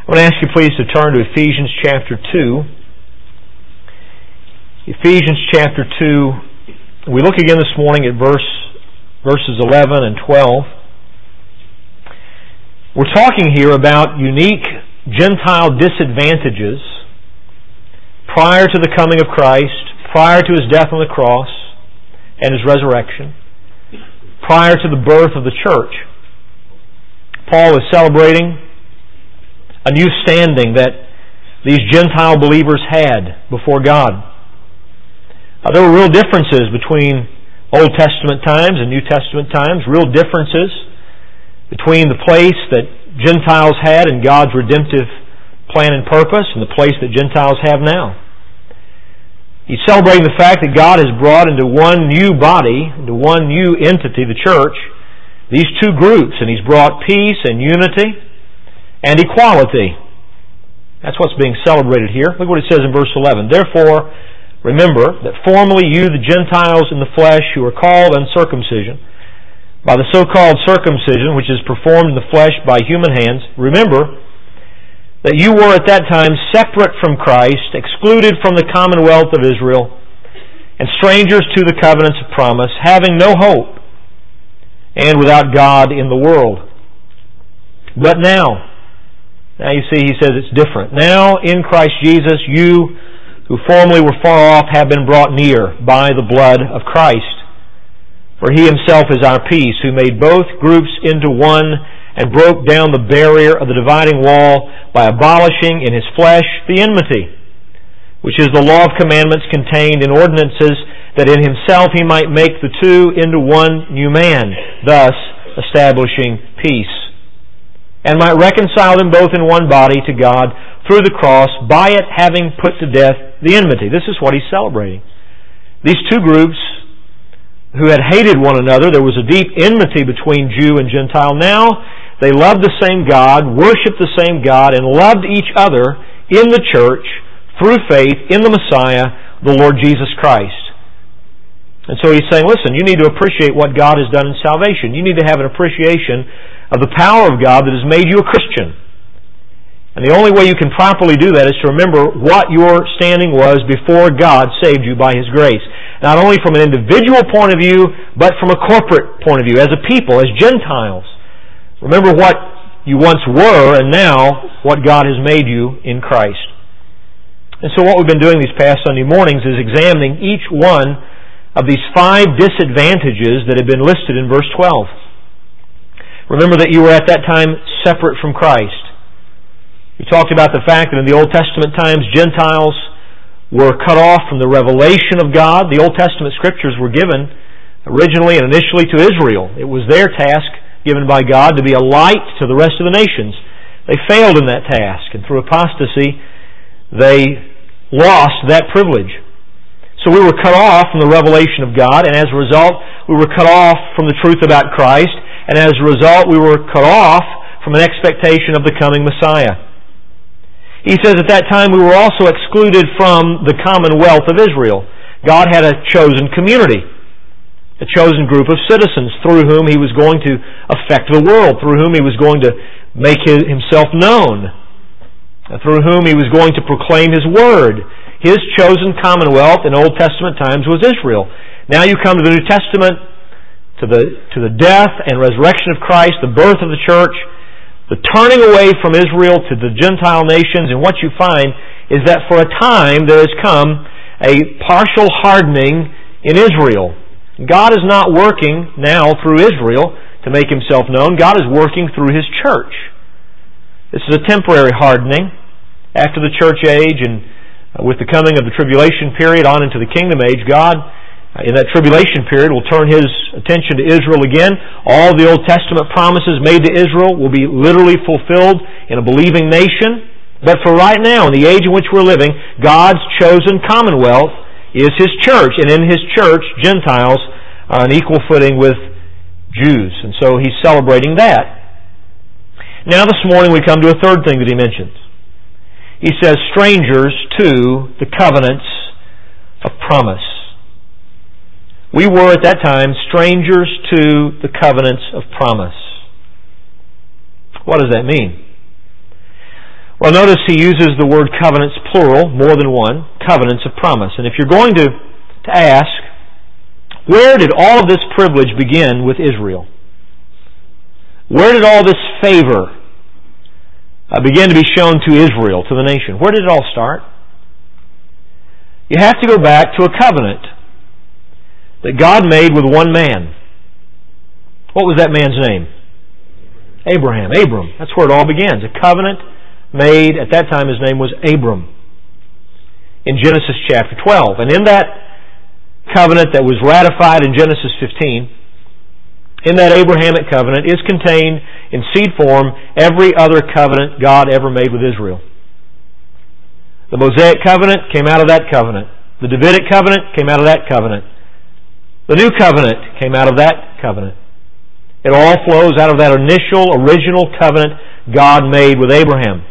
I want to ask you please to turn to Ephesians chapter 2. Ephesians chapter 2. We look again this morning at verses 11 and 12. We're talking here about unique Gentile disadvantages prior to the coming of Christ, prior to His death on the cross and His resurrection, prior to the birth of the church. Paul is celebrating a new standing that these Gentile believers had before God. There were real differences between Old Testament times and New Testament times, real differences between the place that Gentiles had in God's redemptive plan and purpose and the place that Gentiles have now. He's celebrating the fact that God has brought into one new body, into one new entity, the church, these two groups, and He's brought peace and unity and equality. That's what's being celebrated here. Look what it says in verse 11. Therefore, remember that formerly you, the Gentiles in the flesh, who are called uncircumcision, by the so-called circumcision, which is performed in the flesh by human hands, remember that you were at that time separate from Christ, excluded from the commonwealth of Israel, and strangers to the covenants of promise, having no hope, and without God in the world. But now you see, he says it's different. Now, in Christ Jesus, you who formerly were far off have been brought near by the blood of Christ. For He Himself is our peace, who made both groups into one and broke down the barrier of the dividing wall by abolishing in His flesh the enmity, which is the law of commandments contained in ordinances, that in Himself He might make the two into one new man, thus establishing peace, and might reconcile them both in one body to God through the cross, by it having put to death the enmity. This is what he's celebrating. These two groups who had hated one another, there was a deep enmity between Jew and Gentile. Now they loved the same God, worshiped the same God, and loved each other in the church through faith in the Messiah, the Lord Jesus Christ. And so he's saying, listen, you need to appreciate what God has done in salvation. You need to have an appreciation of the power of God that has made you a Christian. And the only way you can properly do that is to remember what your standing was before God saved you by His grace. Not only from an individual point of view, but from a corporate point of view, as a people, as Gentiles. Remember what you once were, and now what God has made you in Christ. And so what we've been doing these past Sunday mornings is examining each one of these 5 disadvantages that have been listed in verse 12. Remember that you were at that time separate from Christ. We talked about the fact that in the Old Testament times, Gentiles were cut off from the revelation of God. The Old Testament Scriptures were given originally and initially to Israel. It was their task, given by God, to be a light to the rest of the nations. They failed in that task, and through apostasy, they lost that privilege. So we were cut off from the revelation of God, and as a result, we were cut off from the truth about Christ, and as a result, we were cut off from an expectation of the coming Messiah. He says at that time we were also excluded from the commonwealth of Israel. God had a chosen community, a chosen group of citizens through whom He was going to affect the world, through whom He was going to make Himself known, through whom He was going to proclaim His Word. His chosen commonwealth in Old Testament times was Israel. Now you come to the New Testament, to the death and resurrection of Christ, the birth of the church, the turning away from Israel to the Gentile nations, and what you find is that for a time there has come a partial hardening in Israel. God is not working now through Israel to make Himself known. God is working through His church. This is a temporary hardening. After the church age and with the coming of the tribulation period on into the kingdom age, God in that tribulation period will turn His attention to Israel again. All the Old Testament promises made to Israel will be literally fulfilled in a believing nation. But for right now, in the age in which we're living, God's chosen commonwealth is His church. And in His church, Gentiles are on equal footing with Jews. And so He's celebrating that. Now this morning we come to a third thing that He mentions. He says, strangers to the covenants of promise. We were at that time strangers to the covenants of promise. What does that mean? Well, notice he uses the word covenants plural, more than one, covenants of promise. And if you're going to ask, where did all of this privilege begin with Israel? Where did all this favor begin to be shown to Israel, to the nation? Where did it all start? You have to go back to a covenant that God made with one man. What was that man's name? Abraham. Abram. That's where it all begins. A covenant made, at that time his name was Abram, in Genesis chapter 12. And in that covenant that was ratified in Genesis 15, in that Abrahamic covenant is contained in seed form every other covenant God ever made with Israel. The Mosaic covenant came out of that covenant. The Davidic covenant came out of that covenant. The New covenant came out of that covenant. It all flows out of that initial, original covenant God made with Abraham.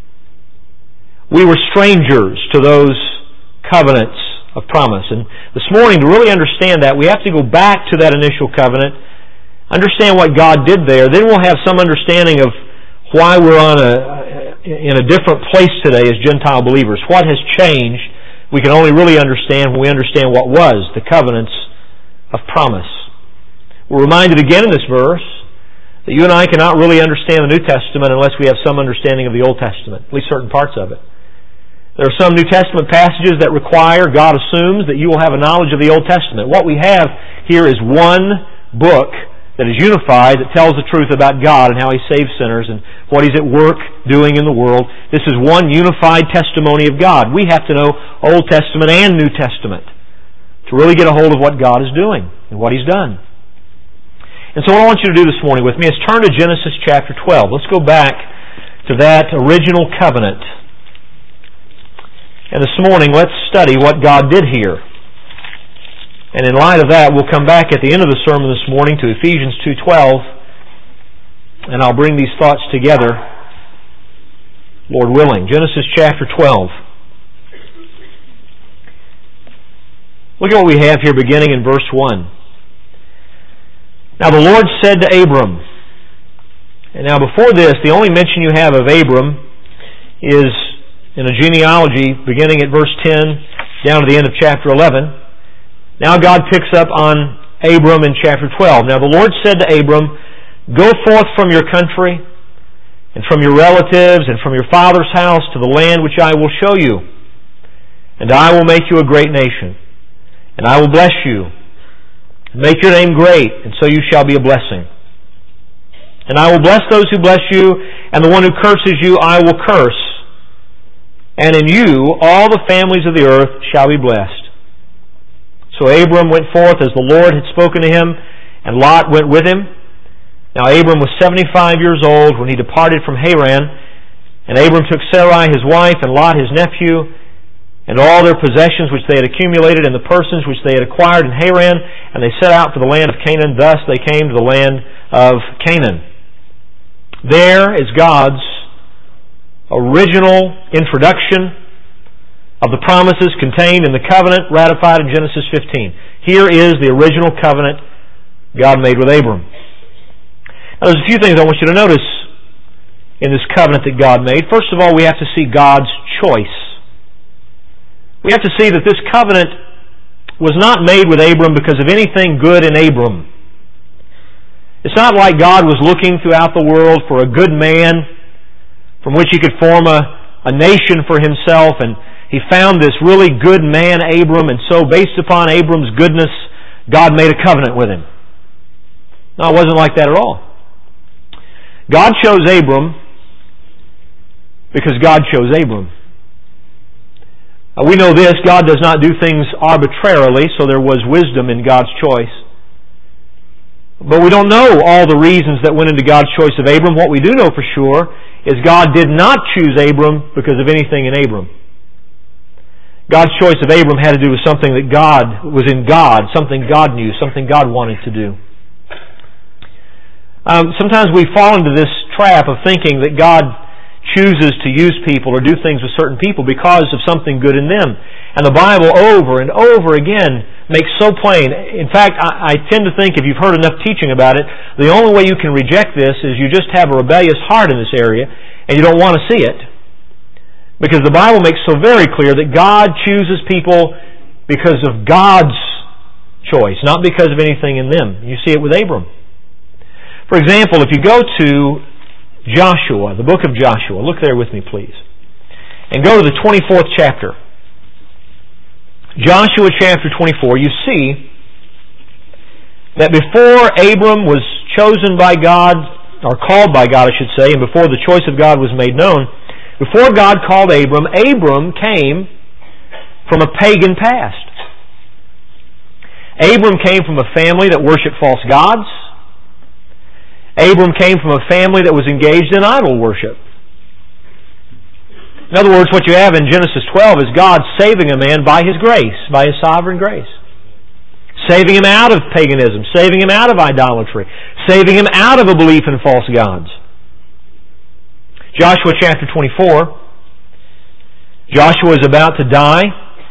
We were strangers to those covenants of promise. And this morning, to really understand that, we have to go back to that initial covenant, understand what God did there, then we'll have some understanding of why we're in a different place today as Gentile believers. What has changed, we can only really understand when we understand what was the covenants of promise. We're reminded again in this verse that you and I cannot really understand the New Testament unless we have some understanding of the Old Testament, at least certain parts of it. There are some New Testament passages that require, God assumes, that you will have a knowledge of the Old Testament. What we have here is one book that is unified, that tells the truth about God and how He saves sinners and what He's at work doing in the world. This is one unified testimony of God. We have to know Old Testament and New Testament to really get a hold of what God is doing and what He's done. And so what I want you to do this morning with me is turn to Genesis chapter 12. Let's go back to that original covenant. And this morning, let's study what God did here. And in light of that, we'll come back at the end of the sermon this morning to Ephesians 2:12, and I'll bring these thoughts together, Lord willing. Genesis chapter 12. Look at what we have here beginning in verse 1. Now the Lord said to Abram, and now before this, the only mention you have of Abram is in a genealogy beginning at verse 10 down to the end of chapter 11. Now God picks up on Abram in chapter 12. Now the Lord said to Abram, go forth from your country and from your relatives and from your father's house to the land which I will show you. And I will make you a great nation. And I will bless you. And make your name great, and so you shall be a blessing. And I will bless those who bless you, and the one who curses you I will curse. And in you all the families of the earth shall be blessed. So Abram went forth as the Lord had spoken to him, and Lot went with him. Now Abram was 75 years old when he departed from Haran, and Abram took Sarai his wife, and Lot his nephew, and all their possessions which they had accumulated, and the persons which they had acquired in Haran, and they set out for the land of Canaan. Thus they came to the land of Canaan. There is God's original introduction of the promises contained in the covenant ratified in Genesis 15. Here is the original covenant God made with Abram. Now there's a few things I want you to notice in this covenant that God made. First of all, we have to see God's choice. We have to see that this covenant was not made with Abram because of anything good in Abram. It's not like God was looking throughout the world for a good man from which He could form a nation for Himself, and He found this really good man, Abram, and so based upon Abram's goodness, God made a covenant with him. No, it wasn't like that at all. God chose Abram because God chose Abram. We know this, God does not do things arbitrarily, so there was wisdom in God's choice. But we don't know all the reasons that went into God's choice of Abram. What we do know for sure is God did not choose Abram because of anything in Abram. God's choice of Abram had to do with something that God was in God, something God knew, something God wanted to do. Sometimes we fall into this trap of thinking that God chooses to use people or do things with certain people because of something good in them. And the Bible over and over again makes so plain. In fact, I tend to think if you've heard enough teaching about it, the only way you can reject this is you just have a rebellious heart in this area and you don't want to see it. Because the Bible makes so very clear that God chooses people because of God's choice, not because of anything in them. You see it with Abram. For example, if you go to Joshua, the book of Joshua, look there with me, please, and go to the 24th chapter. Joshua chapter 24, you see that before Abram was chosen by God, or called by God, I should say, and before the choice of God was made known, before God called Abram, Abram came from a pagan past. Abram came from a family that worshipped false gods. Abram came from a family that was engaged in idol worship. In other words, what you have in Genesis 12 is God saving a man by His grace, by His sovereign grace. Saving him out of paganism, saving him out of idolatry, saving him out of a belief in false gods. Joshua chapter 24. Joshua is about to die.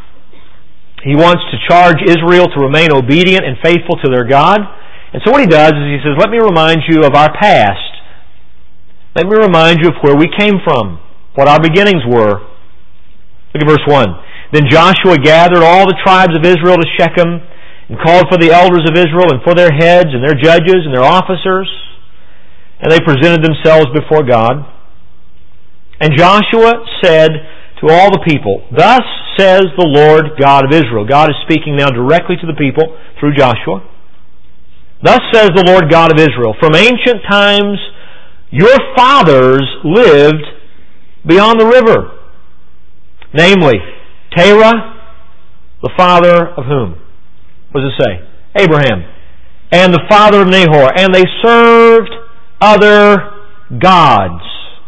He wants to charge Israel to remain obedient and faithful to their God. And so what he does is he says, let me remind you of our past. Let me remind you of where we came from, what our beginnings were. Look at verse 1. Then Joshua gathered all the tribes of Israel to Shechem and called for the elders of Israel and for their heads and their judges and their officers. And they presented themselves before God. And Joshua said to all the people, thus says the Lord God of Israel. God is speaking now directly to the people through Joshua. Thus says the Lord God of Israel, from ancient times your fathers lived beyond the river, namely Terah, the father of whom? What does it say? Abraham. And the father of Nahor. And they served other gods.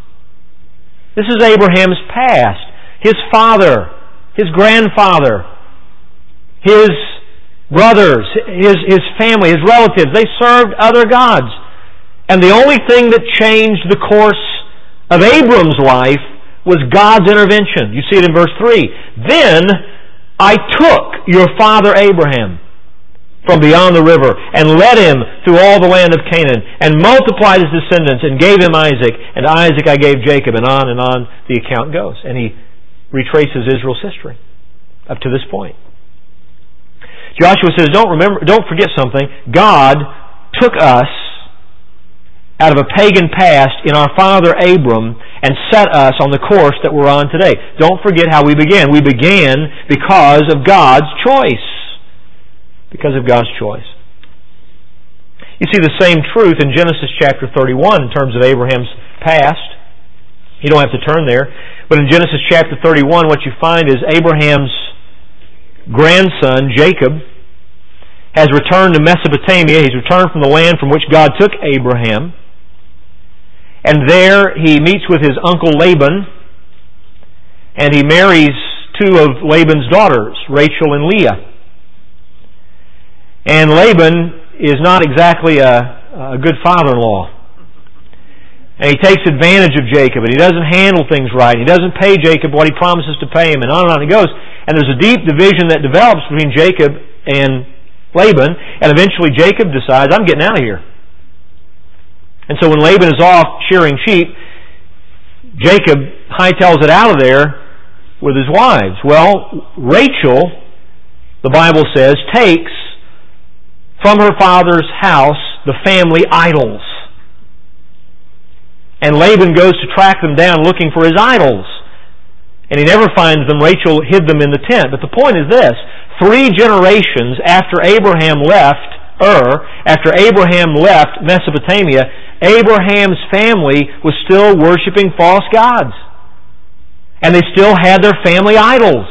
This is Abraham's past. His father, his grandfather, his brothers, his family, his relatives, they served other gods. And the only thing that changed the course of Abram's life was God's intervention. You see it in verse 3. Then I took your father Abraham from beyond the river and led him through all the land of Canaan and multiplied his descendants and gave him Isaac, and Isaac I gave Jacob, and on the account goes. And he retraces Israel's history up to this point. Joshua says, don't forget something. God took us out of a pagan past in our father Abram and set us on the course that we're on today. Don't forget how we began. We began because of God's choice. Because of God's choice. You see the same truth in Genesis chapter 31 in terms of Abraham's past. You don't have to turn there. But in Genesis chapter 31, what you find is Abraham's grandson, Jacob, has returned to Mesopotamia. He's returned from the land from which God took Abraham. And there he meets with his uncle Laban, and he marries two of Laban's daughters, Rachel and Leah. And Laban is not exactly a good father-in-law. And he takes advantage of Jacob, and he doesn't handle things right. He doesn't pay Jacob what he promises to pay him, and on it goes. And there's a deep division that develops between Jacob and Laban, and eventually Jacob decides, I'm getting out of here. And so when Laban is off shearing sheep, Jacob hightails it out of there with his wives. Well, Rachel, the Bible says, takes from her father's house the family idols. And Laban goes to track them down looking for his idols. And he never finds them. Rachel hid them in the tent. But the point is this. 3 generations after Abraham left after Abraham left Mesopotamia, Abraham's family was still worshiping false gods. And they still had their family idols.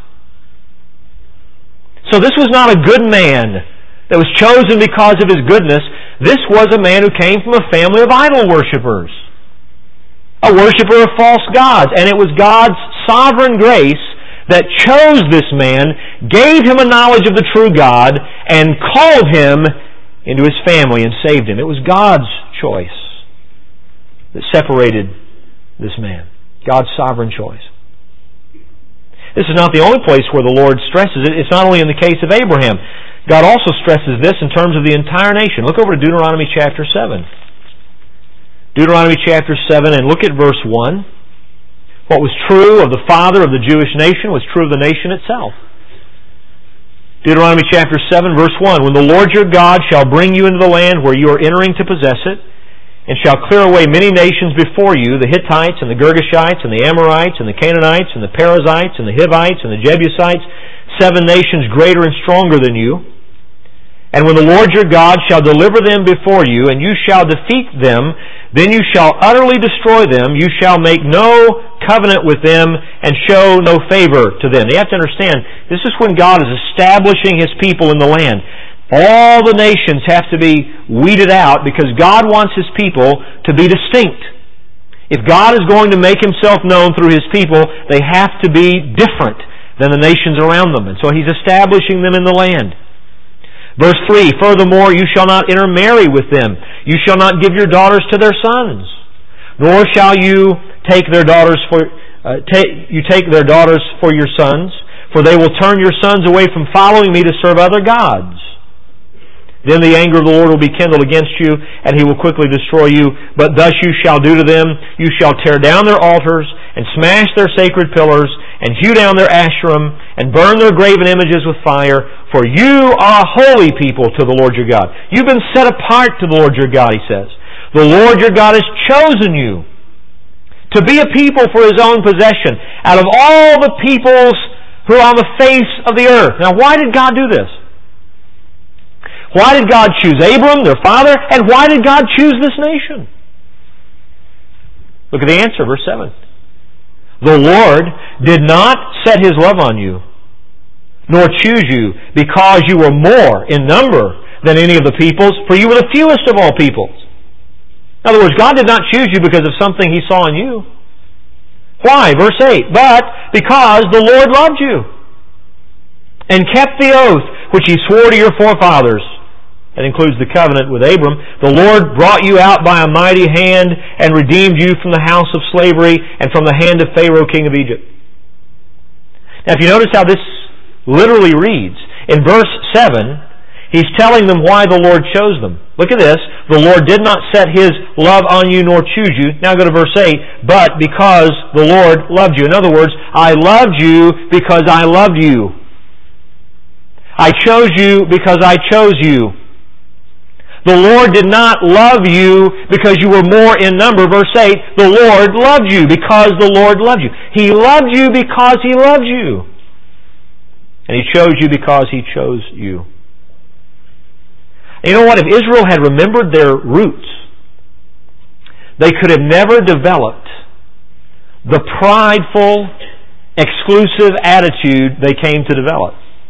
So this was not a good man that was chosen because of his goodness. This was a man who came from a family of idol worshippers. A worshiper of false gods. And it was God's sovereign grace that chose this man, gave him a knowledge of the true God, and called him into his family and saved him. It was God's choice that separated this man. God's sovereign choice. This is not the only place where the Lord stresses it. It's not only in the case of Abraham. God also stresses this in terms of the entire nation. Look over to Deuteronomy chapter 7. Deuteronomy chapter 7, and look at verse 1. What was true of the father of the Jewish nation was true of the nation itself. Deuteronomy chapter 7, verse 1, When the Lord your God shall bring you into the land where you are entering to possess it, and shall clear away many nations before you, the Hittites and the Girgashites and the Amorites and the Canaanites and the Perizzites and the Hivites and the Jebusites, 7 nations greater and stronger than you. And when the Lord your God shall deliver them before you, and you shall defeat them, then you shall utterly destroy them. You shall make no covenant with them and show no favor to them. You have to understand, this is when God is establishing His people in the land. All the nations have to be weeded out because God wants His people to be distinct. If God is going to make Himself known through His people, they have to be different than the nations around them. And so He's establishing them in the land. Verse 3, Furthermore, you shall not intermarry with them. You shall not give your daughters to their sons, nor shall you take their daughters for your sons, for they will turn your sons away from following me to serve other gods. Then the anger of the Lord will be kindled against you, and He will quickly destroy you. But thus you shall do to them: you shall tear down their altars, and smash their sacred pillars, and hew down their Asherim, and burn their graven images with fire. For you are a holy people to the Lord your God. You've been set apart to the Lord your God, He says. The Lord your God has chosen you to be a people for His own possession out of all the peoples who are on the face of the earth. Now, why did God do this? Why did God choose Abram, their father, and why did God choose this nation? Look at the answer, verse 7. The Lord did not set His love on you, nor choose you, because you were more in number than any of the peoples, for you were the fewest of all peoples. In other words, God did not choose you because of something He saw in you. Why? Verse 8, But because the Lord loved you, and kept the oath which He swore to your forefathers. That includes the covenant with Abram. The Lord brought you out by a mighty hand and redeemed you from the house of slavery and from the hand of Pharaoh, king of Egypt. Now, if you notice how this literally reads, in verse 7, He's telling them why the Lord chose them. Look at this. The Lord did not set His love on you nor choose you. Now go to verse 8. But because the Lord loved you. In other words, I loved you because I loved you. I chose you because I chose you. The Lord did not love you because you were more in number. Verse 8, the Lord loved you because the Lord loved you. He loved you because He loved you. And He chose you because He chose you. And you know what? If Israel had remembered their roots, they could have never developed the prideful, exclusive attitude they came to develop.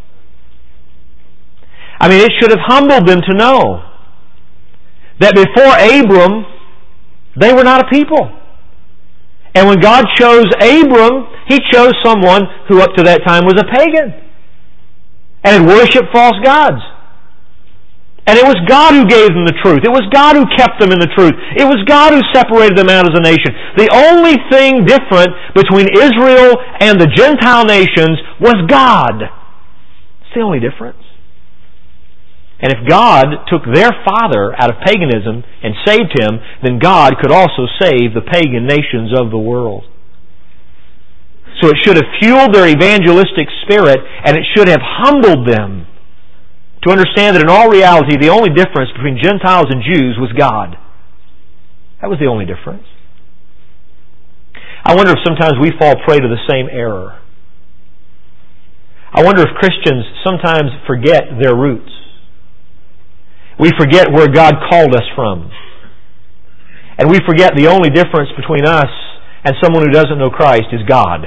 I mean, it should have humbled them to know that before Abram, they were not a people. And when God chose Abram, He chose someone who up to that time was a pagan and had worshipped false gods. And it was God who gave them the truth. It was God who kept them in the truth. It was God who separated them out as a nation. The only thing different between Israel and the Gentile nations was God. It's the only difference. And if God took their father out of paganism and saved him, then God could also save the pagan nations of the world. So it should have fueled their evangelistic spirit, and it should have humbled them to understand that in all reality, the only difference between Gentiles and Jews was God. That was the only difference. I wonder if sometimes we fall prey to the same error. I wonder if Christians sometimes forget their roots. We forget where God called us from. And we forget the only difference between us and someone who doesn't know Christ is God.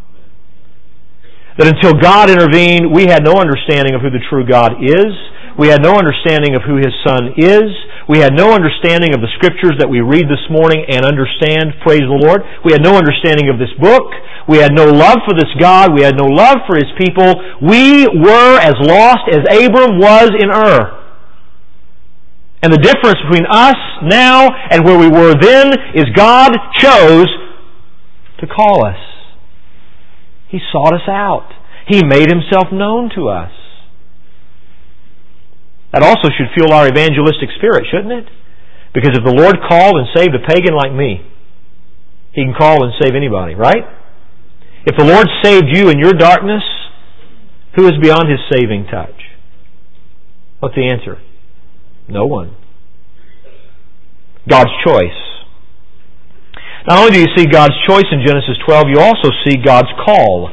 That until God intervened, we had no understanding of who the true God is. We had no understanding of who His Son is. We had no understanding of the Scriptures that we read this morning and understand. Praise the Lord. We had no understanding of this book. We had no love for this God. We had no love for His people. We were as lost as Abram was in Ur. And the difference between us now and where we were then is God chose to call us. He sought us out. He made Himself known to us. That also should fuel our evangelistic spirit, shouldn't it? Because if the Lord called and saved a pagan like me, He can call and save anybody, right? If the Lord saved you in your darkness, who is beyond His saving touch? What's the answer? No one. God's choice. Not only do you see God's choice in Genesis 12, you also see God's call.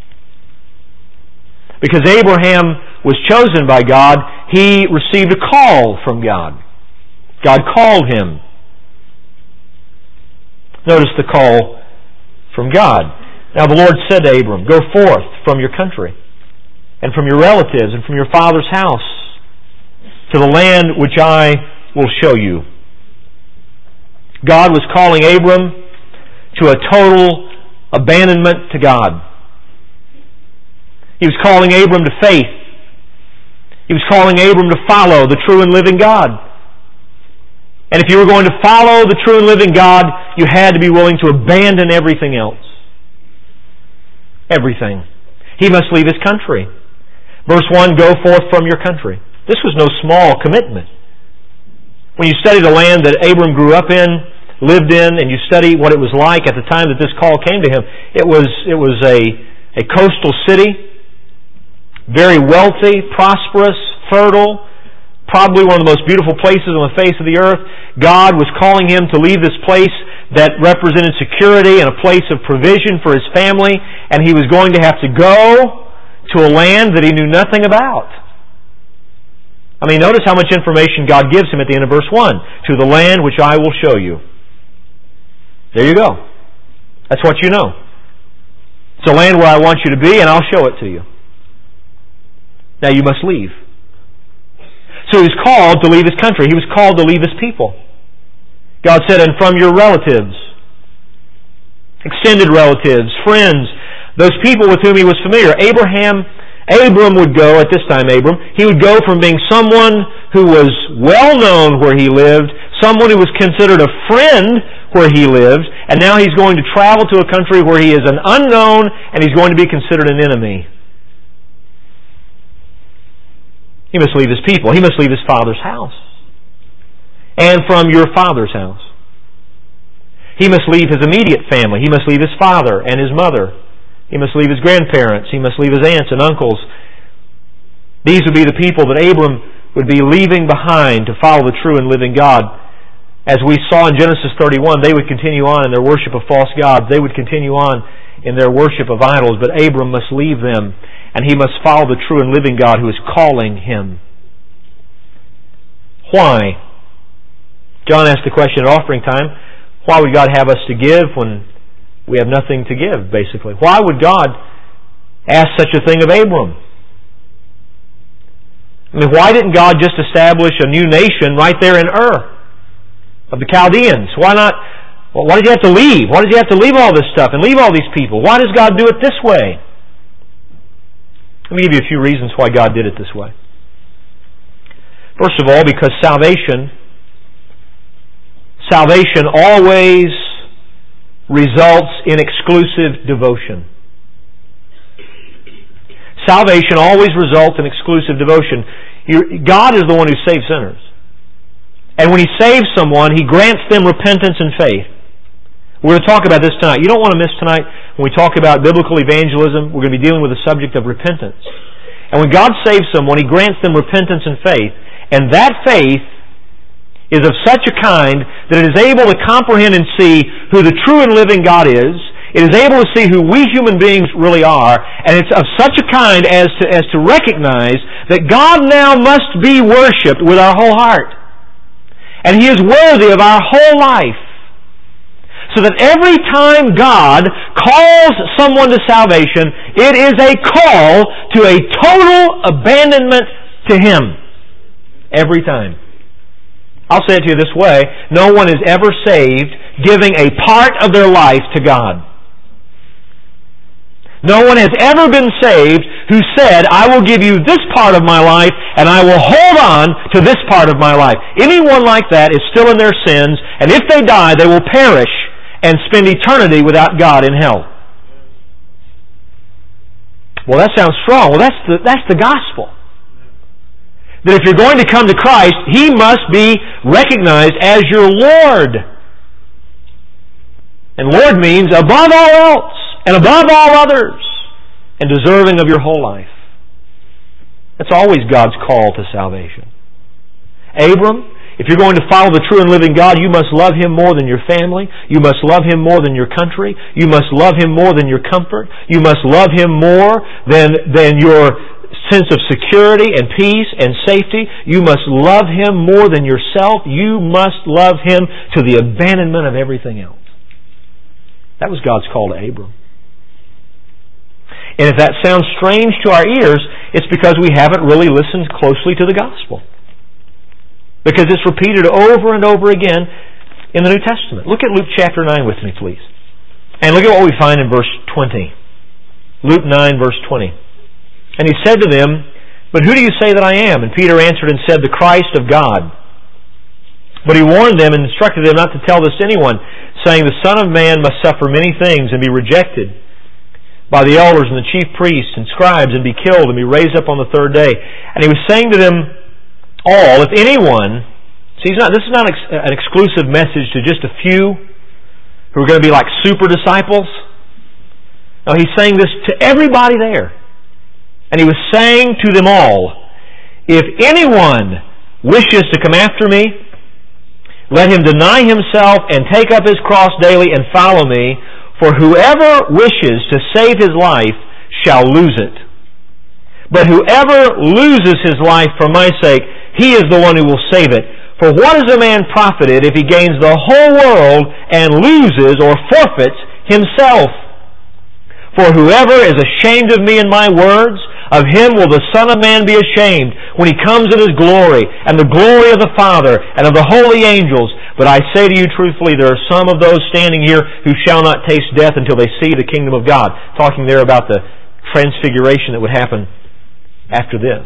Because Abraham was chosen by God, he received a call from God. God called him. Notice the call from God. Now the Lord said to Abram, "Go forth from your country, and from your relatives, and from your father's house, to the land which I will show you." God was calling Abram to a total abandonment to God. He was calling Abram to faith. He was calling Abram to follow the true and living God. And if you were going to follow the true and living God, you had to be willing to abandon everything else. Everything. He must leave his country. Verse 1, "Go forth from your country." This was no small commitment. When you study the land that Abram grew up in, lived in, and you study what it was like at the time that this call came to him, it was a coastal city, very wealthy, prosperous, fertile, probably one of the most beautiful places on the face of the earth. God was calling him to leave this place that represented security and a place of provision for his family, and he was going to have to go to a land that he knew nothing about. I mean, notice how much information God gives him at the end of verse 1. "To the land which I will show you." There you go. That's what you know. It's a land where I want you to be, and I'll show it to you. Now you must leave. So he was called to leave his country. He was called to leave his people. God said, "And from your relatives," extended relatives, friends, those people with whom he was familiar. Abram would go, at this time he would go from being someone who was well known where he lived, someone who was considered a friend where he lived, and now he's going to travel to a country where he is an unknown and he's going to be considered an enemy. He must leave his people. He must leave his father's house. And from your father's house. He must leave his immediate family. He must leave his father and his mother. He must leave his grandparents. He must leave his aunts and uncles. These would be the people that Abram would be leaving behind to follow the true and living God. As we saw in Genesis 31, they would continue on in their worship of false gods. They would continue on in their worship of idols. But Abram must leave them, and he must follow the true and living God who is calling him. Why? John asked the question at offering time, why would God have us to give when we have nothing to give, basically? Why would God ask such a thing of Abram? I mean, why didn't God just establish a new nation right there in Ur of the Chaldeans? Why not? Well, why did you have to leave? Why did you have to leave all this stuff and leave all these people? Why does God do it this way? Let me give you a few reasons why God did it this way. First of all, because salvation always results in exclusive devotion. Salvation always results in exclusive devotion. God is the one who saves sinners. And when He saves someone, He grants them repentance and faith. We're going to talk about this tonight. You don't want to miss tonight when we talk about biblical evangelism. We're going to be dealing with the subject of repentance. And when God saves someone, He grants them repentance and faith. And that faith is of such a kind that it is able to comprehend and see who the true and living God is. It is able to see who we human beings really are. And it's of such a kind as to recognize that God now must be worshipped with our whole heart. And He is worthy of our whole life. So that every time God calls someone to salvation, it is a call to a total abandonment to Him. Every time. I'll say it to you this way. No one is ever saved giving a part of their life to God. No one has ever been saved who said, I will give you this part of my life and I will hold on to this part of my life. Anyone like that is still in their sins, and if they die, they will perish and spend eternity without God in hell. Well, that sounds strong. Well, that's the gospel. That if you're going to come to Christ, He must be recognized as your Lord. And Lord means above all else. and above all others, and deserving of your whole life. That's always God's call to salvation. Abram, if you're going to follow the true and living God, you must love Him more than your family. You must love Him more than your country. You must love Him more than your comfort. You must love Him more than your sense of security and peace and safety. You must love Him more than yourself. You must love Him to the abandonment of everything else. That was God's call to Abram. And if that sounds strange to our ears, it's because we haven't really listened closely to the gospel. Because it's repeated over and over again in the New Testament. Look at Luke chapter 9 with me, please. And look at what we find in verse 20. Luke 9, verse 20. And He said to them, "But who do you say that I am?" And Peter answered and said, "The Christ of God." But He warned them and instructed them not to tell this to anyone, saying, "The Son of Man must suffer many things and be rejected by the elders and the chief priests and scribes, and be killed and be raised up on the third day." And He was saying to them all, if anyone, see, this is not an exclusive message to just a few who are going to be like super disciples. No, He's saying this to everybody there. And He was saying to them all, if anyone wishes to come after me, let him deny himself and take up his cross daily and follow me. For whoever wishes to save his life shall lose it. But whoever loses his life for my sake, he is the one who will save it. For what is a man profited if he gains the whole world and loses or forfeits himself? For whoever is ashamed of me and my words, of him will the Son of Man be ashamed when He comes in His glory and the glory of the Father and of the holy angels. But I say to you truthfully, there are some of those standing here who shall not taste death until they see the kingdom of God. Talking there about the transfiguration that would happen after this.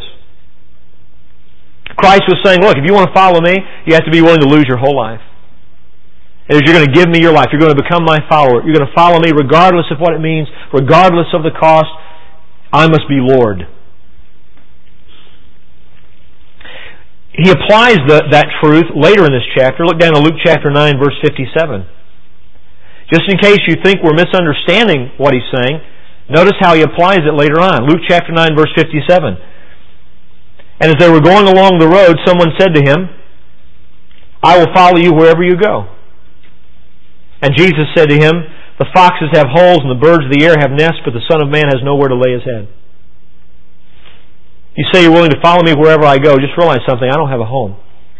Christ was saying, look, if you want to follow me, you have to be willing to lose your whole life. And you're going to give me your life. You're going to become my follower. You're going to follow me regardless of what it means, regardless of the cost. I must be Lord. He applies that truth later in this chapter. Look down to Luke chapter 9, verse 57. Just in case you think we're misunderstanding what He's saying, notice how He applies it later on. Luke chapter 9, verse 57. And as they were going along the road, someone said to Him, "I will follow you wherever you go." And Jesus said to him, "The foxes have holes and the birds of the air have nests, but the Son of Man has nowhere to lay His head." You say you're willing to follow me wherever I go. Just realize something. I don't have a home.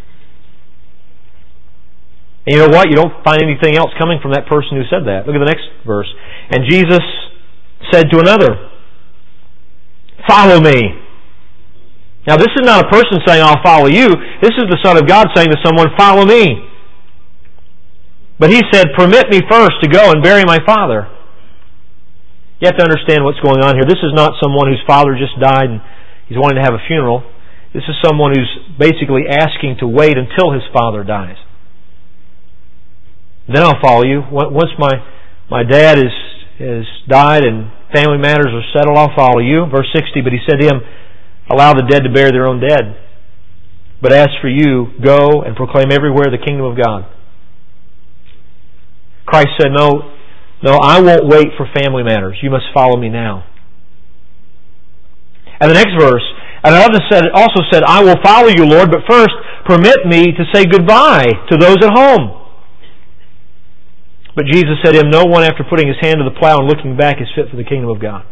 And you know what? You don't find anything else coming from that person who said that. Look at the next verse. And Jesus said to another, "Follow me." Now this is not a person saying, "I'll follow you." This is the Son of God saying to someone, "Follow me." But He said, "Permit me first to go and bury my father." You have to understand what's going on here. This is not someone whose father just died and he's wanting to have a funeral. This is someone who's basically asking to wait until his father dies. Then I'll follow you. Once my dad has died and family matters are settled, I'll follow you. Verse 60, but He said to him, "Allow the dead to bury their own dead. But as for you, go and proclaim everywhere the kingdom of God." Christ said, no, I won't wait for family matters. You must follow me now. And the next verse, and another also said, "I will follow you, Lord, but first permit me to say goodbye to those at home." But Jesus said to him, "No one after putting his hand to the plow and looking back is fit for the kingdom of God."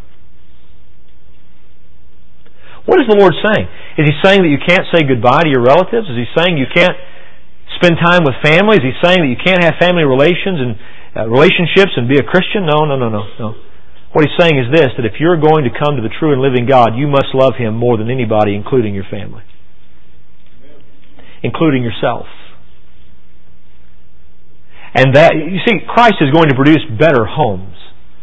What is the Lord saying? Is He saying that you can't say goodbye to your relatives? Is He saying you can't spend time with family? Is He saying that you can't have family relations and relationships and be a Christian? No. What He's saying is this, that if you're going to come to the true and living God, you must love Him more than anybody, including your family. Including yourself. And that, you see, Christ is going to produce better homes.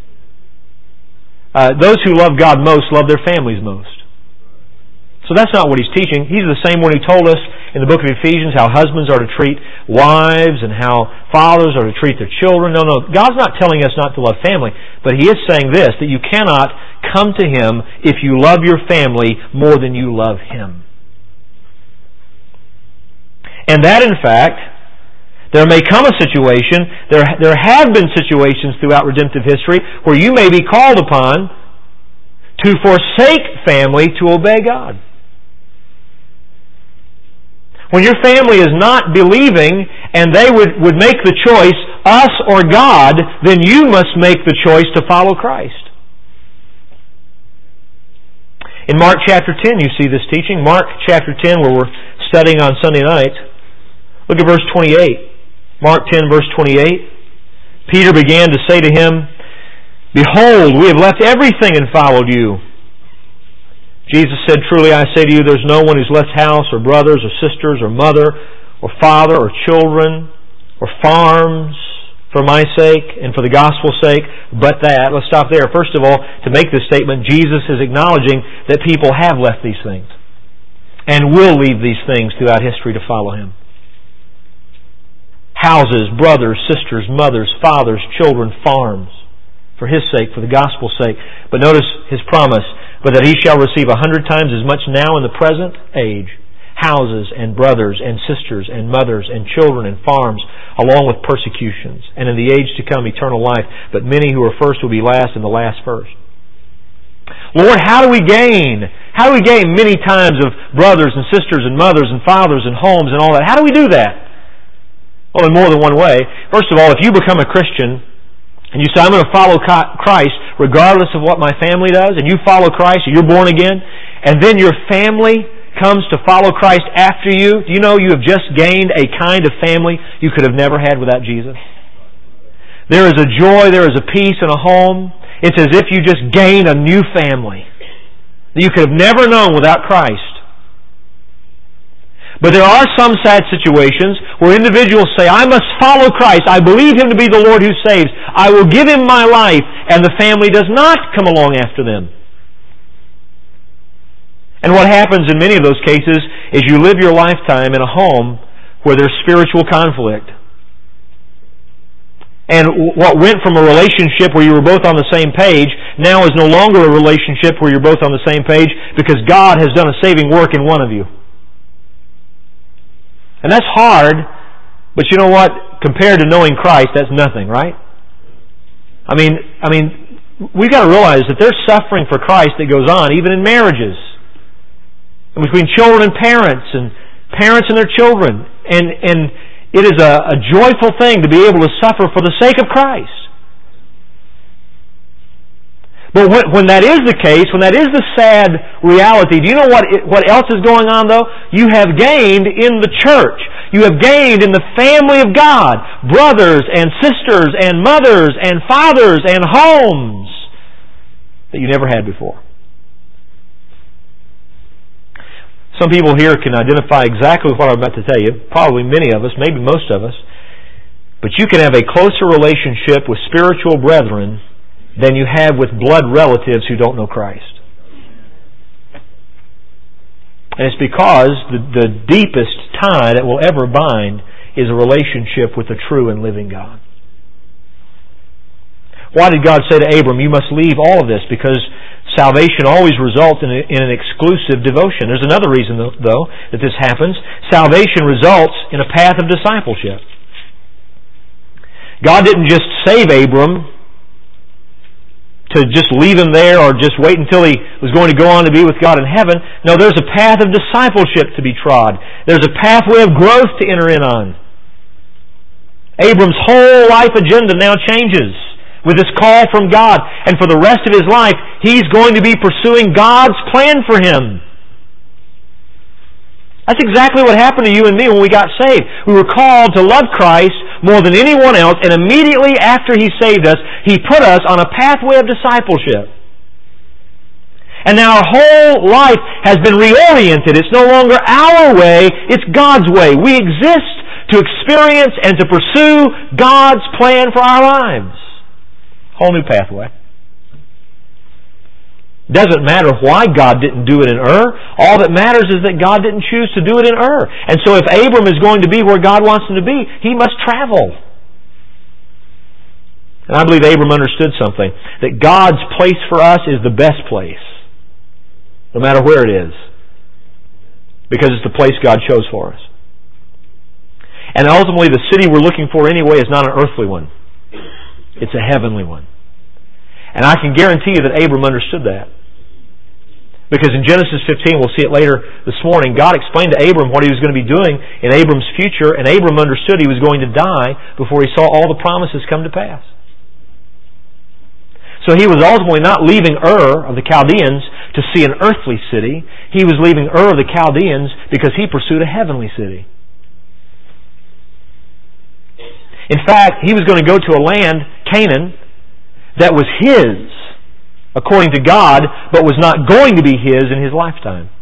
Those who love God most love their families most. So that's not what He's teaching. He's the same one who told us in the book of Ephesians how husbands are to treat wives and how fathers are to treat their children. No. God's not telling us not to love family, but He is saying this, that you cannot come to Him if you love your family more than you love Him. And that, in fact, There may come a situation, there have been situations throughout redemptive history where you may be called upon to forsake family to obey God. When your family is not believing and they would make the choice, us or God, then you must make the choice to follow Christ. In Mark chapter 10 you see this teaching. Mark chapter 10, where we're studying on Sunday night. Look at verse 28. Mark 10 verse 28. Peter began to say to him, "Behold, we have left everything and followed you." Jesus said, "Truly I say to you, there's no one who's left house or brothers or sisters or mother or father or children or farms for my sake and for the gospel's sake, but that." Let's stop there. First of all, to make this statement, Jesus is acknowledging that people have left these things and will leave these things throughout history to follow Him. Houses, brothers, sisters, mothers, fathers, children, farms, for His sake, for the gospel's sake. But notice His promise, "But that he shall receive 100 times as much now in the present age, houses and brothers and sisters and mothers and children and farms, along with persecutions, and in the age to come eternal life. But many who are first will be last, and the last first." Lord, how do we gain? How do we gain many times of brothers and sisters and mothers and fathers and homes and all that? How do we do that? Well, in more than one way. First of all, if you become a Christian and you say, "I'm going to follow Christ regardless of what my family does," and you follow Christ and you're born again, and then your family comes to follow Christ after you, do you know you have just gained a kind of family you could have never had without Jesus? There is a joy, there is a peace in a home. It's as if you just gain a new family that you could have never known without Christ. But there are some sad situations where individuals say, "I must follow Christ. I believe Him to be the Lord who saves. I will give Him my life," and the family does not come along after them. And what happens in many of those cases is you live your lifetime in a home where there's spiritual conflict. And what went from a relationship where you were both on the same page now is no longer a relationship where you're both on the same page because God has done a saving work in one of you. And that's hard, but you know what? Compared to knowing Christ, that's nothing, right? I mean, we've got to realize that there's suffering for Christ that goes on even in marriages, and between children and parents and their children, and it is a joyful thing to be able to suffer for the sake of Christ. But when that is the case, when that is the sad reality, do you know what else is going on though? You have gained in the church. You have gained in the family of God brothers and sisters and mothers and fathers and homes that you never had before. Some people here can identify exactly what I'm about to tell you. Probably many of us, maybe most of us. But you can have a closer relationship with spiritual brethren than you have with blood relatives who don't know Christ. And it's because the deepest tie that will ever bind is a relationship with the true and living God. Why did God say to Abram, "You must leave all of this"? Because salvation always results in an exclusive devotion. There's another reason, though, that this happens. Salvation results in a path of discipleship. God didn't just save Abram to just leave him there or just wait until he was going to go on to be with God in heaven. No, there's a path of discipleship to be trod. There's a pathway of growth to enter in on. Abram's whole life agenda now changes with this call from God. And for the rest of his life, he's going to be pursuing God's plan for him. That's exactly what happened to you and me when we got saved. We were called to love Christ more than anyone else, and immediately after He saved us, He put us on a pathway of discipleship. And now our whole life has been reoriented. It's no longer our way, it's God's way. We exist to experience and to pursue God's plan for our lives. Whole new pathway. Doesn't matter why God didn't do it in Ur. All that matters is that God didn't choose to do it in Ur. And so if Abram is going to be where God wants him to be, he must travel. And I believe Abram understood something. That God's place for us is the best place. No matter where it is. Because it's the place God chose for us. And ultimately, the city we're looking for anyway is not an earthly one. It's a heavenly one. And I can guarantee you that Abram understood that. Because in Genesis 15, we'll see it later this morning, God explained to Abram what He was going to be doing in Abram's future, and Abram understood he was going to die before he saw all the promises come to pass. So he was ultimately not leaving Ur of the Chaldeans to see an earthly city. He was leaving Ur of the Chaldeans because he pursued a heavenly city. In fact, he was going to go to a land, Canaan, that was his, according to God, but was not going to be his in his lifetime.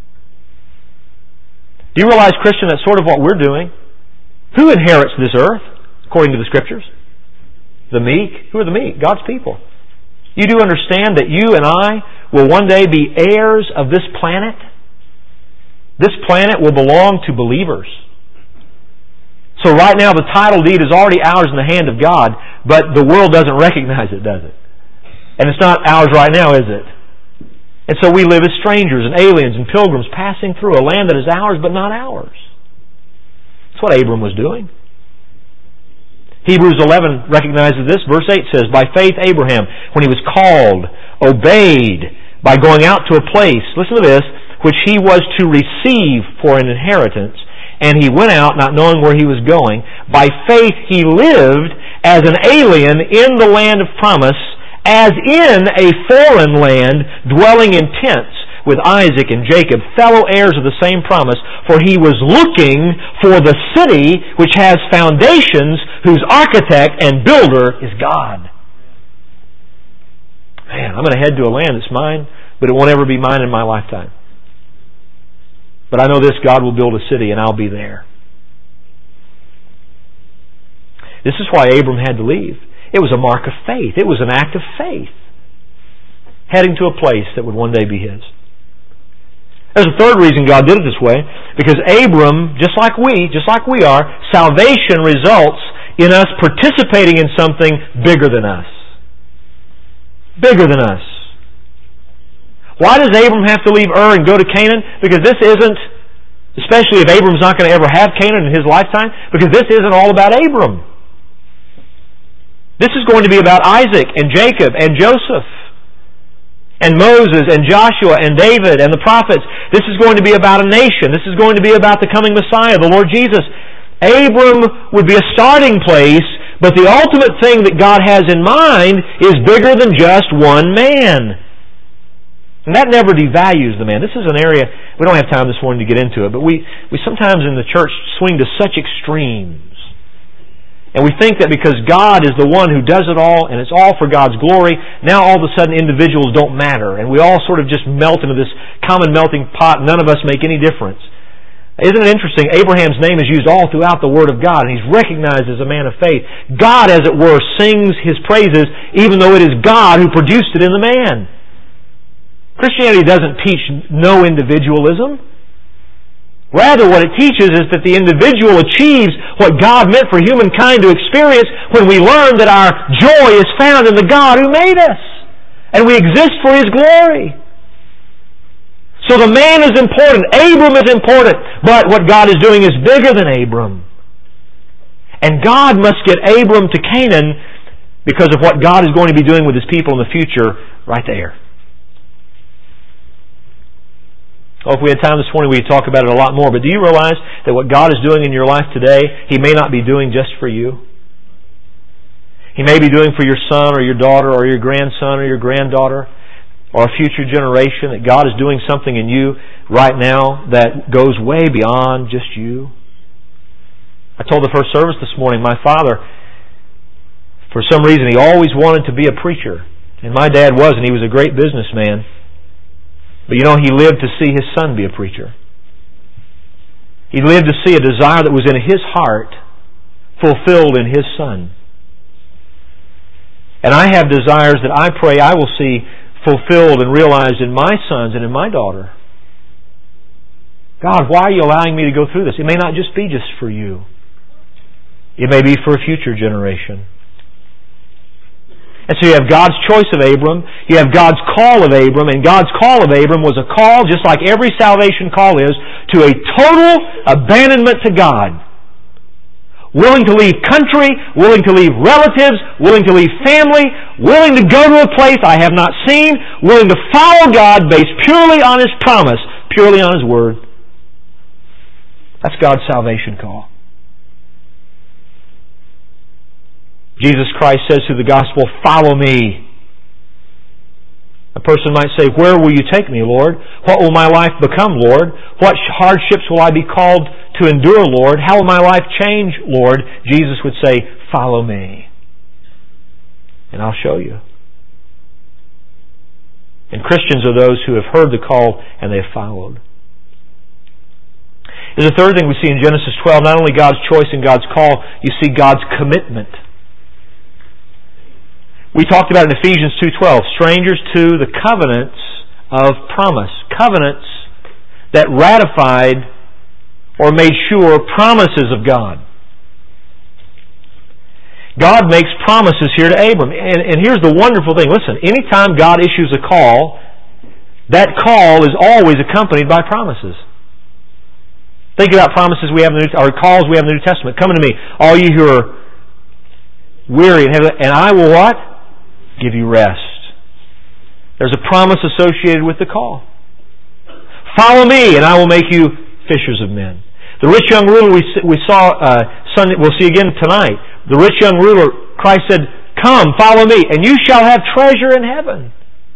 Do you realize, Christian, that's sort of what we're doing? Who inherits this earth, according to the Scriptures? The meek. Who are the meek? God's people. You do understand that you and I will one day be heirs of this planet? This planet will belong to believers. So right now the title deed is already ours in the hand of God, but the world doesn't recognize it, does it? And it's not ours right now, is it? And so we live as strangers and aliens and pilgrims passing through a land that is ours but not ours. That's what Abram was doing. Hebrews 11 recognizes this. Verse 8 says, "By faith Abraham, when he was called, obeyed by going out to a place," listen to this, "which he was to receive for an inheritance. And he went out not knowing where he was going. By faith he lived as an alien in the land of promise, as in a foreign land, dwelling in tents with Isaac and Jacob, fellow heirs of the same promise, for he was looking for the city which has foundations, whose architect and builder is God." Man, I'm going to head to a land that's mine, but it won't ever be mine in my lifetime. But I know this, God will build a city and I'll be there. This is why Abram had to leave. It was a mark of faith. It was an act of faith. Heading to a place that would one day be his. There's a third reason God did it this way. Because Abram, just like we are, salvation results in us participating in something bigger than us. Bigger than us. Why does Abram have to leave Ur and go to Canaan? Because this isn't, especially if Abram's not going to ever have Canaan in his lifetime, because this isn't all about Abram. This is going to be about Isaac and Jacob and Joseph and Moses and Joshua and David and the prophets. This is going to be about a nation. This is going to be about the coming Messiah, the Lord Jesus. Abram would be a starting place, but the ultimate thing that God has in mind is bigger than just one man. And that never devalues the man. This is an area, we don't have time this morning to get into it, but we sometimes in the church swing to such extremes. And we think that because God is the one who does it all, and it's all for God's glory, now all of a sudden individuals don't matter. And we all sort of just melt into this common melting pot. None of us make any difference. Isn't it interesting? Abraham's name is used all throughout the Word of God, and he's recognized as a man of faith. God, as it were, sings his praises, even though it is God who produced it in the man. Christianity doesn't teach no individualism. Rather, what it teaches is that the individual achieves what God meant for humankind to experience when we learn that our joy is found in the God who made us. And we exist for His glory. So the man is important. Abram is important. But what God is doing is bigger than Abram. And God must get Abram to Canaan because of what God is going to be doing with His people in the future right there. Oh, if we had time this morning, we'd talk about it a lot more. But do you realize that what God is doing in your life today, He may not be doing just for you? He may be doing for your son or your daughter or your grandson or your granddaughter or a future generation. That God is doing something in you right now that goes way beyond just you. I told the first service this morning, my father, for some reason, he always wanted to be a preacher. And my dad was, and he was a great businessman. But you know, he lived to see his son be a preacher. He lived to see a desire that was in his heart fulfilled in his son. And I have desires that I pray I will see fulfilled and realized in my sons and in my daughter. God, why are you allowing me to go through this? It may not just be just for you. It may be for a future generation. And so you have God's choice of Abram, you have God's call of Abram, and God's call of Abram was a call, just like every salvation call is, to a total abandonment to God. Willing to leave country, willing to leave relatives, willing to leave family, willing to go to a place I have not seen, willing to follow God based purely on His promise, purely on His Word. That's God's salvation call. Jesus Christ says through the gospel, "Follow me." A person might say, "Where will you take me, Lord? What will my life become, Lord? What hardships will I be called to endure, Lord? How will my life change, Lord?" Jesus would say, "Follow me, and I'll show you." And Christians are those who have heard the call and they have followed. There's a third thing we see in Genesis 12. Not only God's choice and God's call, you see God's commitment. We talked about in Ephesians 2:12, strangers to the covenants of promise. Covenants that ratified or made sure promises of God. God makes promises here to Abram. And here's the wonderful thing. Listen, anytime God issues a call, that call is always accompanied by promises. Think about promises we have in the New, or calls we have in the New Testament. "Come unto me, all you who are weary and heavy, and I will" what? "Give you rest." There's a promise associated with the call. "Follow me, and I will make you fishers of men." The rich young ruler we saw Sunday, we'll see again tonight. The rich young ruler, Christ said, "Come, follow me, and you shall have treasure in heaven."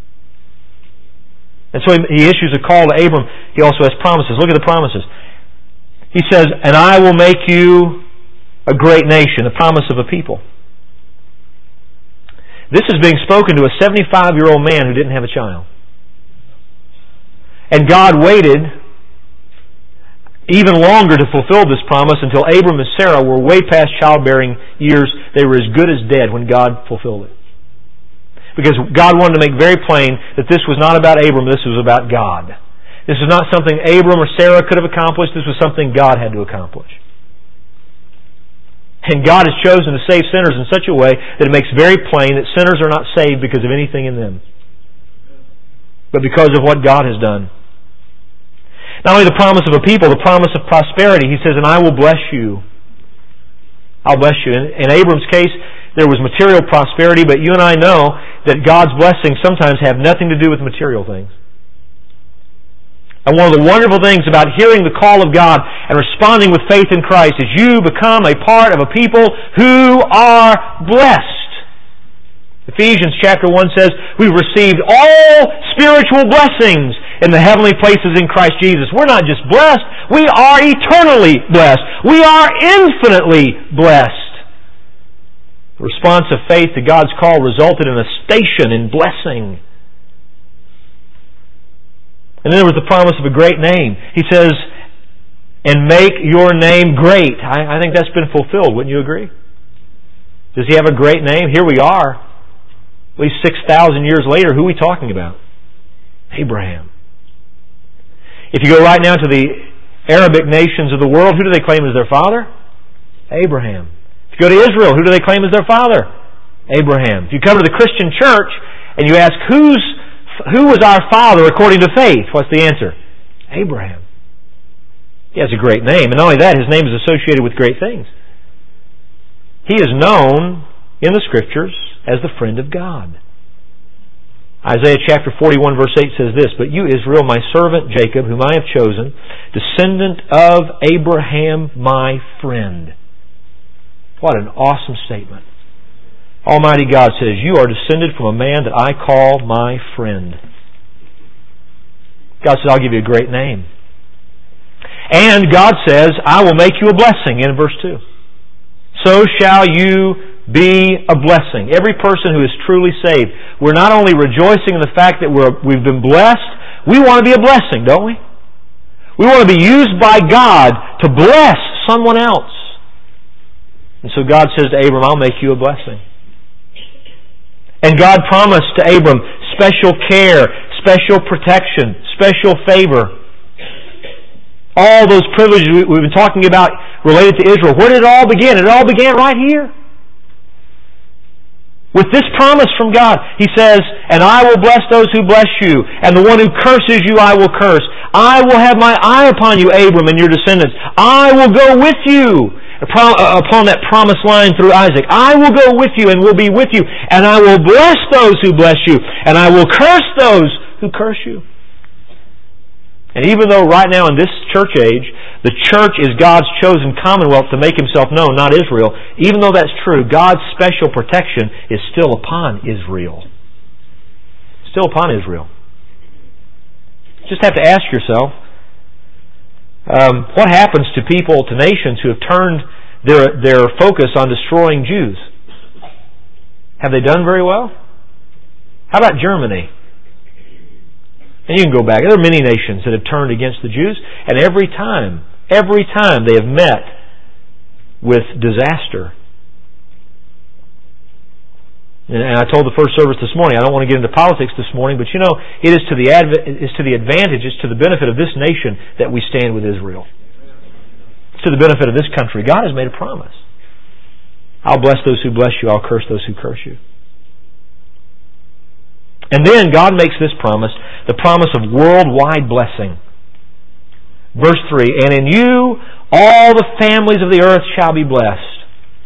And so He issues a call to Abram. He also has promises. Look at the promises. He says, "And I will make you a great nation," a promise of a people. This is being spoken to a 75-year-old man who didn't have a child. And God waited even longer to fulfill this promise until Abram and Sarah were way past childbearing years. They were as good as dead when God fulfilled it. Because God wanted to make very plain that this was not about Abram, this was about God. This is not something Abram or Sarah could have accomplished, this was something God had to accomplish. And God has chosen to save sinners in such a way that it makes very plain that sinners are not saved because of anything in them, but because of what God has done. Not only the promise of a people, the promise of prosperity. He says, "And I will bless you." I'll bless you. In Abram's case, there was material prosperity, but you and I know that God's blessings sometimes have nothing to do with material things. And one of the wonderful things about hearing the call of God and responding with faith in Christ is you become a part of a people who are blessed. Ephesians chapter 1 says, "We've received all spiritual blessings in the heavenly places in Christ Jesus." We're not just blessed, we are eternally blessed. We are infinitely blessed. The response of faith to God's call resulted in a station in blessing. And then there was the promise of a great name. He says, "And make your name great." I think that's been fulfilled. Wouldn't you agree? Does He have a great name? Here we are. At least 6,000 years later, who are we talking about? Abraham. If you go right now to the Arabic nations of the world, who do they claim as their father? Abraham. If you go to Israel, who do they claim as their father? Abraham. If you come to the Christian church and you ask, who was our father according to faith? What's the answer? Abraham. He has a great name. And not only that, his name is associated with great things. He is known in the Scriptures as the friend of God. Isaiah chapter 41 verse 8 says this, "But you, Israel, my servant Jacob, whom I have chosen, descendant of Abraham, my friend." What an awesome statement. Almighty God says, "You are descended from a man that I call my friend." God says, "I'll give you a great name." And God says, "I will make you a blessing," in verse 2. "So shall you be a blessing." Every person who is truly saved, we're not only rejoicing in the fact that we've been blessed, we want to be a blessing, don't we? We want to be used by God to bless someone else. And so God says to Abram, "I'll make you a blessing." And God promised to Abram special care, special protection, special favor. All those privileges we've been talking about related to Israel. Where did it all begin? It all began right here. With this promise from God. He says, "And I will bless those who bless you, and the one who curses you I will curse. I will have my eye upon you, Abram, and your descendants. I will go with you, upon that promised line through Isaac. I will go with you and will be with you, and I will bless those who bless you, and I will curse those who curse you. And even though right now in this church age, the church is God's chosen commonwealth to make Himself known, not Israel, even though that's true, God's special protection is still upon Israel. Still upon Israel. Just have to ask yourself, what happens to people, to nations who have turned their focus on destroying Jews? Have they done very well? How about Germany? And you can go back. There are many nations that have turned against the Jews, and every time they have met with disaster. And I told the first service this morning, I don't want to get into politics this morning, but it is to the advantage, it's to the benefit of this nation that we stand with Israel. It's to the benefit of this country. God has made a promise. I'll bless those who bless you, I'll curse those who curse you. And then God makes this promise, the promise of worldwide blessing. Verse 3, and in you all the families of the earth shall be blessed.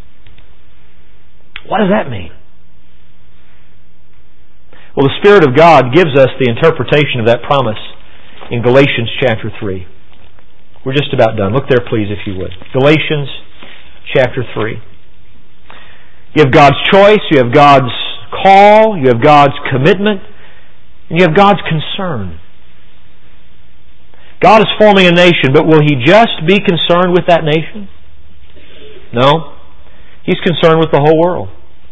What does that mean? Well, the Spirit of God gives us the interpretation of that promise in Galatians chapter 3. We're just about done. Look there, please, if you would. Galatians chapter 3. You have God's choice, you have God's call, you have God's commitment, and you have God's concern. God is forming a nation, but will He just be concerned with that nation? No. He's concerned with the whole world.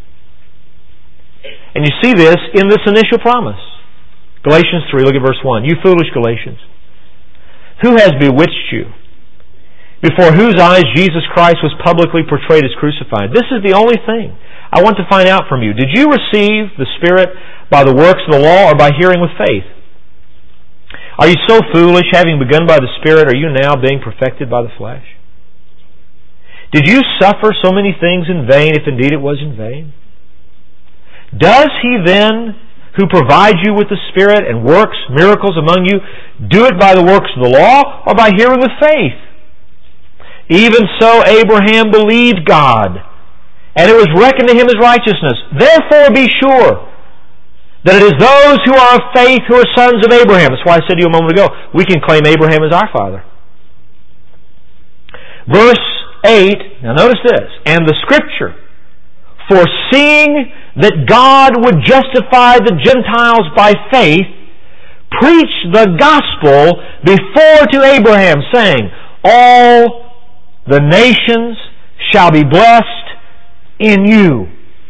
And you see this in this initial promise. Galatians 3, look at verse 1. You foolish Galatians, who has bewitched you, before whose eyes Jesus Christ was publicly portrayed as crucified? This is the only thing I want to find out from you. Did you receive the Spirit by the works of the law or by hearing with faith? Are you so foolish, having begun by the Spirit, are you now being perfected by the flesh? Did you suffer so many things in vain, if indeed it was in vain? Does He then, who provides you with the Spirit and works miracles among you, do it by the works of the law or by hearing with faith? Even so Abraham believed God, and it was reckoned to him as righteousness. Therefore be sure that it is those who are of faith who are sons of Abraham. That's why I said to you a moment ago, we can claim Abraham as our father. Verse 8, now notice this, and the Scripture, foreseeing that God would justify the Gentiles by faith, preached the gospel before to Abraham, saying, all the nations shall be blessed in you.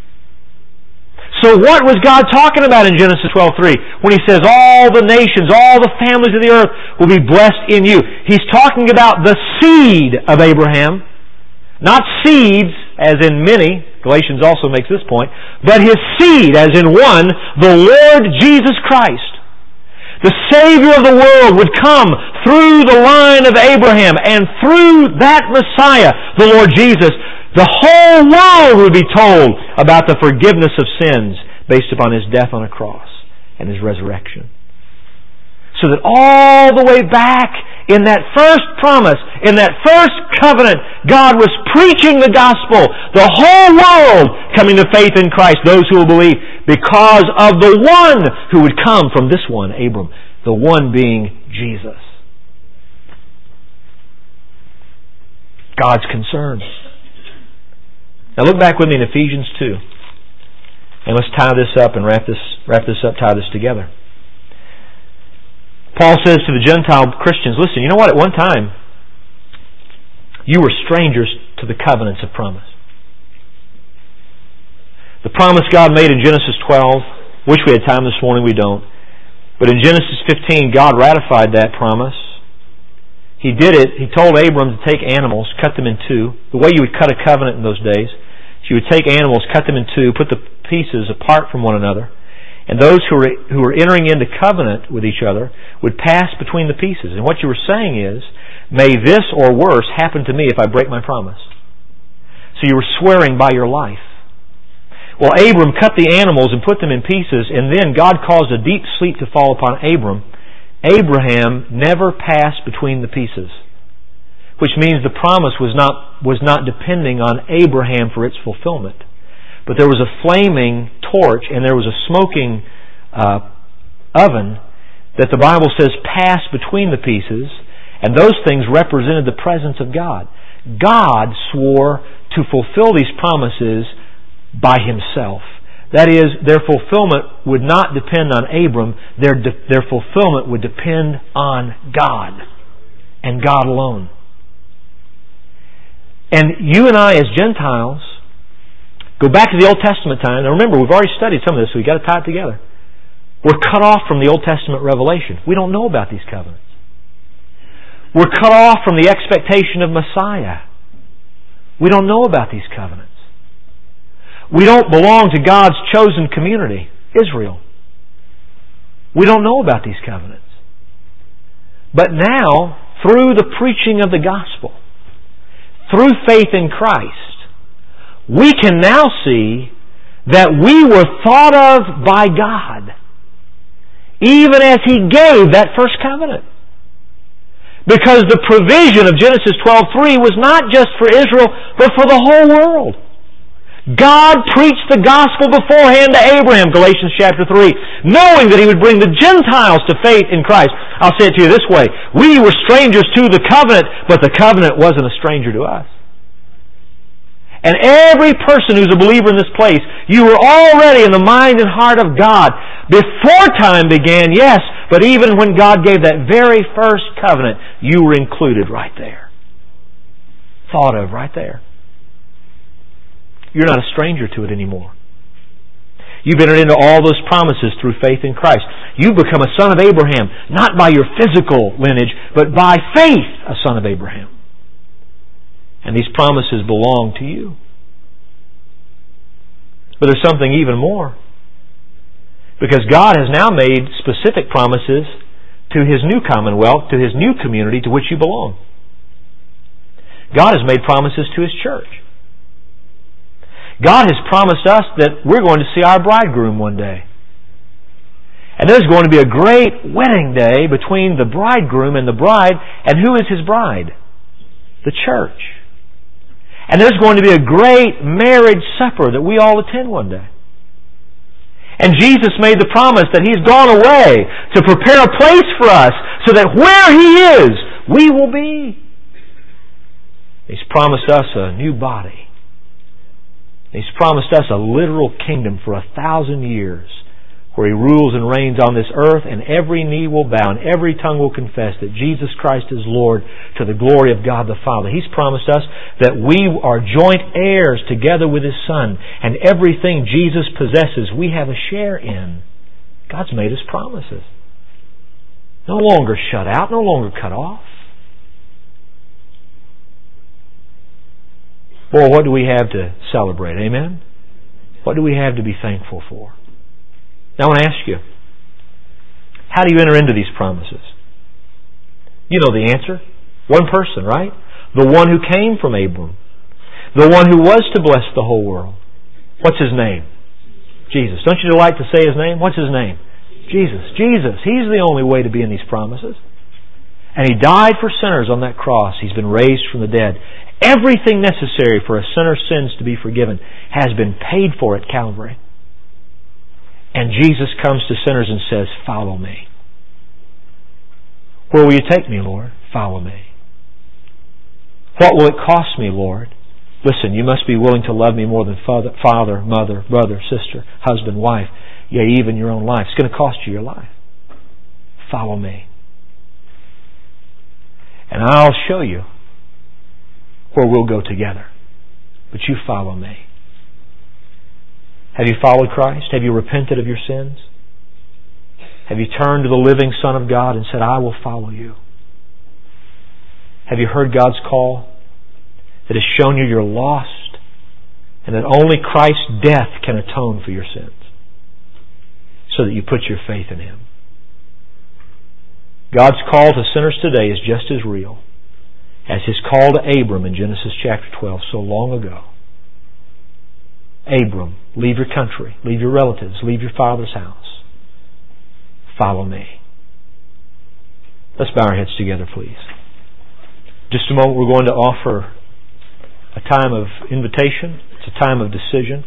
So what was God talking about in Genesis 12:3 when He says all the nations, all the families of the earth will be blessed in you? He's talking about the seed of Abraham, not seeds as in many, Galatians also makes this point, but His seed as in one, the Lord Jesus Christ. The Savior of the world would come through the line of Abraham, and through that Messiah, the Lord Jesus, the whole world would be told about the forgiveness of sins based upon His death on a cross and His resurrection. So that all the way back in that first promise, in that first covenant, God was preaching the gospel, the whole world coming to faith in Christ, those who will believe, because of the one who would come from this one, Abram, the one being Jesus. God's concern. Now look back with me in Ephesians 2. And let's tie this up and wrap this up, tie this together. Paul says to the Gentile Christians, listen, you know what? At one time, you were strangers to the covenants of promise. The promise God made in Genesis 12, wish we had time this morning, we don't. But in Genesis 15, God ratified that promise. He did it. He told Abram to take animals, cut them in two. The way you would cut a covenant in those days, you would take animals, cut them in two, put the pieces apart from one another, and those who were entering into covenant with each other would pass between the pieces. And what you were saying is, may this or worse happen to me if I break my promise. So you were swearing by your life. Well, Abram cut the animals and put them in pieces, and then God caused a deep sleep to fall upon Abram. Abraham never passed between the pieces. which means the promise was not depending on Abraham for its fulfillment. But there was a flaming torch and there was a smoking oven that the Bible says passed between the pieces, and those things represented the presence of God. God swore to fulfill these promises by Himself. That is, their fulfillment would not depend on Abram. Their fulfillment would depend on God and God alone. And you and I as Gentiles, go back to the Old Testament time. Now remember, we've already studied some of this, so we've got to tie it together. We're cut off from the Old Testament revelation. We don't know about these covenants. We're cut off from the expectation of Messiah. We don't know about these covenants. We don't belong to God's chosen community, Israel. We don't know about these covenants. But now, through the preaching of the gospel, through faith in Christ, we can now see that we were thought of by God, even as He gave that first covenant. Because the provision of Genesis 12:3 was not just for Israel, but for the whole world. God preached the gospel beforehand to Abraham, Galatians chapter 3, knowing that He would bring the Gentiles to faith in Christ. I'll say it to you this way. We were strangers to the covenant, but the covenant wasn't a stranger to us. And every person who's a believer in this place, you were already in the mind and heart of God. Before time began, yes, but even when God gave that very first covenant, you were included right there. Thought of right there. You're not a stranger to it anymore. You've entered into all those promises through faith in Christ. You've become a son of Abraham, not by your physical lineage, but by faith a son of Abraham. And these promises belong to you. But there's something even more. Because God has now made specific promises to His new commonwealth, to His new community to which you belong. God has made promises to His church. God has promised us that we're going to see our bridegroom one day. And there's going to be a great wedding day between the bridegroom and the bride. And who is His bride? The church. And there's going to be a great marriage supper that we all attend one day. And Jesus made the promise that He's gone away to prepare a place for us so that where He is, we will be. He's promised us a new body. He's promised us a literal kingdom for 1,000 years where He rules and reigns on this earth, and every knee will bow and every tongue will confess that Jesus Christ is Lord to the glory of God the Father. He's promised us that we are joint heirs together with His Son, and everything Jesus possesses we have a share in. God's made us promises. No longer shut out, no longer cut off. Boy, what do we have to celebrate? Amen? What do we have to be thankful for? Now I want to ask you, how do you enter into these promises? You know the answer. One person, right? The one who came from Abram. The one who was to bless the whole world. What's His name? Jesus. Don't you like to say His name? What's His name? Jesus. Jesus. He's the only way to be in these promises. And He died for sinners on that cross. He's been raised from the dead. Everything necessary for a sinner's sins to be forgiven has been paid for at Calvary. And Jesus comes to sinners and says, "Follow me." Where will you take me, Lord? Follow me. What will it cost me, Lord? Listen, you must be willing to love me more than father, mother, brother, sister, husband, wife, yea, even your own life. It's going to cost you your life. Follow me. And I'll show you where we'll go together. But you follow me. Have you followed Christ? Have you repented of your sins? Have you turned to the living Son of God and said, "I will follow you"? Have you heard God's call that has shown you you're lost and that only Christ's death can atone for your sins, so that you put your faith in Him? God's call to sinners today is just as real as His call to Abram in Genesis chapter 12 so long ago. Abram, leave your country, leave your relatives, leave your father's house. Follow me. Let's bow our heads together, please. Just a moment, we're going to offer a time of invitation. It's a time of decision.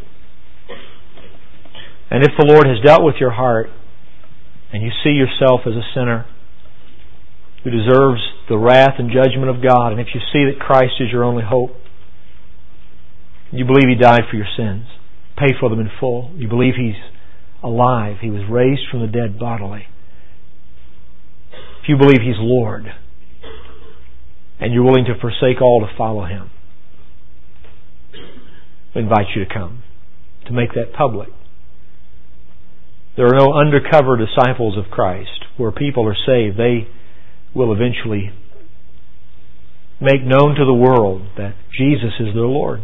And if the Lord has dealt with your heart and you see yourself as a sinner who deserves the wrath and judgment of God, and if you see that Christ is your only hope, you believe He died for your sins, paid for them in full, you believe He's alive, He was raised from the dead bodily, if you believe He's Lord, and you're willing to forsake all to follow Him, we invite you to come, to make that public. There are no undercover disciples of Christ. Where people are saved, they will eventually make known to the world that Jesus is their Lord.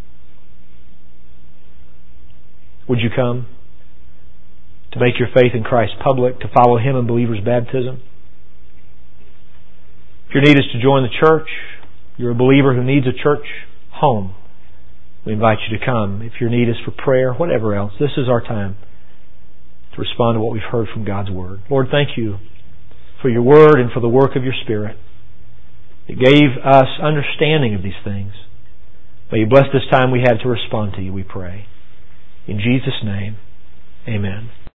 Would you come to make your faith in Christ public, to follow Him in believer's baptism? If your need is to join the church, you're a believer who needs a church home, we invite you to come. If your need is for prayer, whatever else, this is our time to respond to what we've heard from God's Word. Lord, thank You for Your Word and for the work of Your Spirit. It gave us understanding of these things. May You bless this time we have to respond to You, we pray. In Jesus' name, amen.